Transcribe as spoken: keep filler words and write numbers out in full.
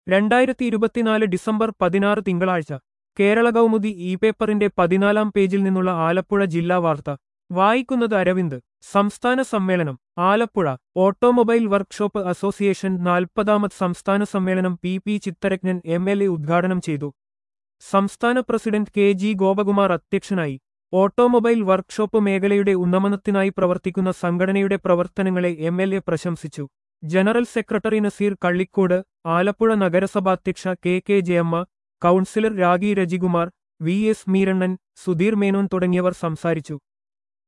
രണ്ടായിരത്തി ഇരുപത്തിനാല് ഡിസംബർ പതിനാറ് തിങ്കളാഴ്ച കേരള കൗമുദി ഇ പേപ്പറിന്റെ പതിനാലാം പേജിൽ നിന്നുള്ള ആലപ്പുഴ ജില്ലാ വാർത്ത വായിക്കുന്നത് അരവിന്ദ്. സംസ്ഥാന സമ്മേളനം ആലപ്പുഴ. ഓട്ടോമൊബൈൽ വർക്ക്ഷോപ്പ് അസോസിയേഷൻ നാൽപ്പതാമത് സംസ്ഥാന സമ്മേളനം P P Chittaranjan M L A ഉദ്ഘാടനം ചെയ്തു. സംസ്ഥാന പ്രസിഡന്റ് കെ ജി ഗോപകുമാർ അധ്യക്ഷനായി. ഓട്ടോമൊബൈൽ വർക്ക്ഷോപ്പ് മേഖലയുടെ ഉന്നമനത്തിനായി പ്രവർത്തിക്കുന്ന സംഘടനയുടെ പ്രവർത്തനങ്ങളെ എം എൽ എ പ്രശംസിച്ചു. ജനറൽ സെക്രട്ടറി നസീർ കള്ളിക്കോട്, ആലപ്പുഴ നഗരസഭാധ്യക്ഷ K K Jayamma, councillor Ragi Rajikumar, V S Meerannan, Sudheer Menon തുടങ്ങിയവർ സംസാരിച്ചു.